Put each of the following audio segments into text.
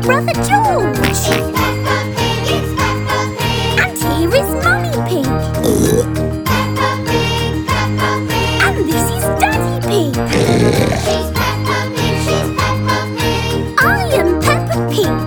brother George. It's Peppa Pig, it's Peppa Pig. And here is Mummy Pig. Peppa Pig, Peppa Pig. And this is Daddy Pig. She's Peppa Pig, she's Peppa Pig. I am Peppa Pig.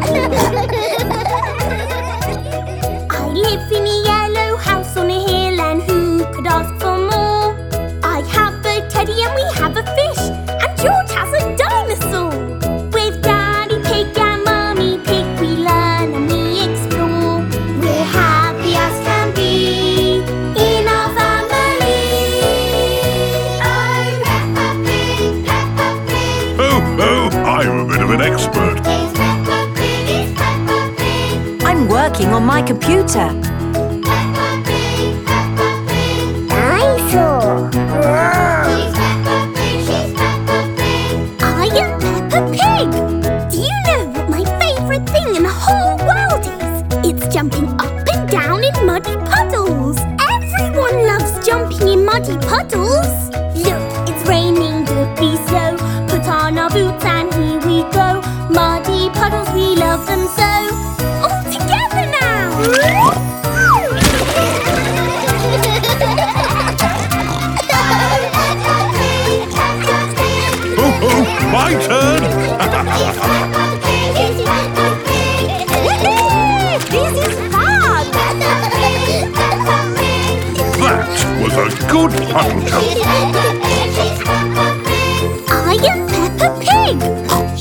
I live in a yellow house on a hill, and who could ask for more? I have a teddy and we have a fish, and George has a dinosaur. With Daddy Pig and Mummy Pig, we learn and we explore. We're happy as can be in our family. Oh, Peppa Pig, Peppa Pig. Oh, I'm a bit of an expert. It's Peppa Pig, it's Peppa Pig. I'm working on my computer. Peppa Pig, Peppa Pig. Dinosaur. She's Peppa Pig, she's Peppa Pig. I am Peppa Pig. Do you know what my favourite thing in the whole world is? It's jumping up and down in muddy puddles. Everyone loves jumping in muddy puddles. Look, it's raining, don't be slow. Put on our boots and here we go. Muddy puddles, we love them so. All together now. Oh, my turn. This is fun. That was a good puddle jump. I am Peppa Pig.